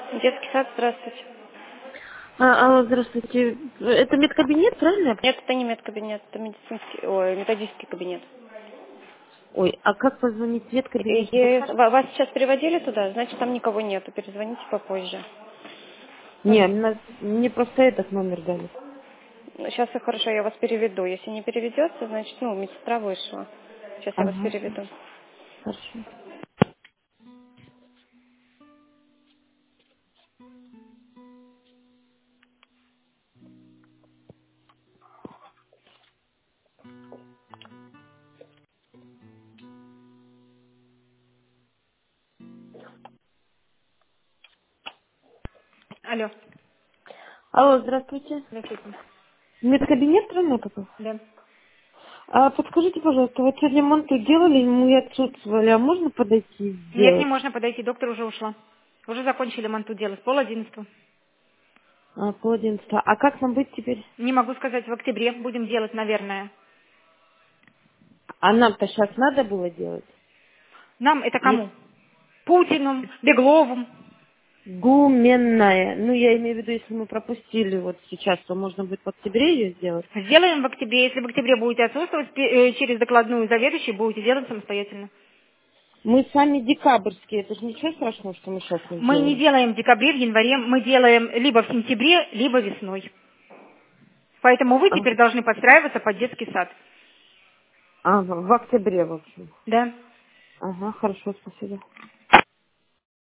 Детский сад, здравствуйте. Алло, здравствуйте. Это медкабинет, правильно? Нет, это не медкабинет, это медицинский, ой, методический кабинет. Ой, а как позвонить в медкабинет? Не подскажете? Вас сейчас переводили туда, значит, там никого нету, перезвоните попозже. Не, мне просто этот номер дали. Сейчас все хорошо, я вас переведу. Если не переведется, значит, медсестра вышла. Сейчас я вас Ага, переведу. хорошо. Алло. Алло, здравствуйте. Здравствуйте. Медкабинет, правильно попал? Да. Подскажите, пожалуйста, вот сегодня монту делали, мы отсутствовали, а можно подойти Нет, не сделать? можно подойти, доктор уже ушла. Уже закончили манту делать, 10:30. Пол 11. А как нам быть теперь? Не могу сказать, в октябре будем делать, наверное. А нам-то сейчас надо было делать? Нам это Есть кому? Путину, Беглову. гуменная. Ну, я имею в виду, если мы пропустили вот сейчас, то можно будет в октябре ее сделать? Сделаем в октябре. Если в октябре будете отсутствовать, через докладную заведующей будете делать самостоятельно. Мы сами декабрьские, это же ничего страшного, что мы сейчас не Мы не сделаем. делаем в декабре, в январе, мы делаем либо в сентябре, либо весной. Поэтому вы А, теперь должны подстраиваться под детский сад. в октябре, в общем. Да? Ага, хорошо, спасибо.